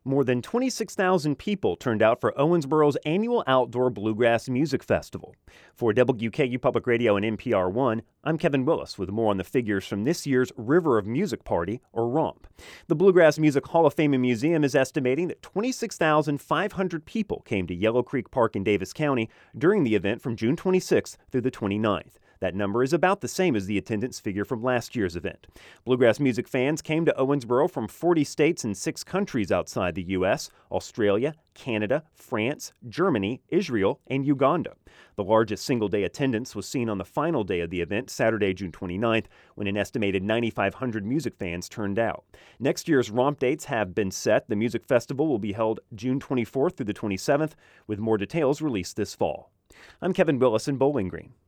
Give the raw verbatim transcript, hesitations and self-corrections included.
More than twenty-six thousand people turned out for Owensboro's annual outdoor bluegrass music festival. For W K U Public Radio and N P R one, I'm Kevin Willis with more on the figures from this year's River of Music Party, or ROMP. The Bluegrass Music Hall of Fame and Museum is estimating that twenty-six thousand five hundred people came to Yellow Creek Park in Davis County during the event from June twenty-sixth through the twenty-ninth. That number is about the same as the attendance figure from last year's event. Bluegrass music fans came to Owensboro from forty states and six countries outside the U S, Australia, Canada, France, Germany, Israel, and Uganda. The largest single-day attendance was seen on the final day of the event, Saturday, June twenty-ninth, when an estimated nine thousand five hundred music fans turned out. Next year's ROMP dates have been set. The music festival will be held June twenty-fourth through the twenty-seventh, with more details released this fall. I'm Kevin Willis in Bowling Green.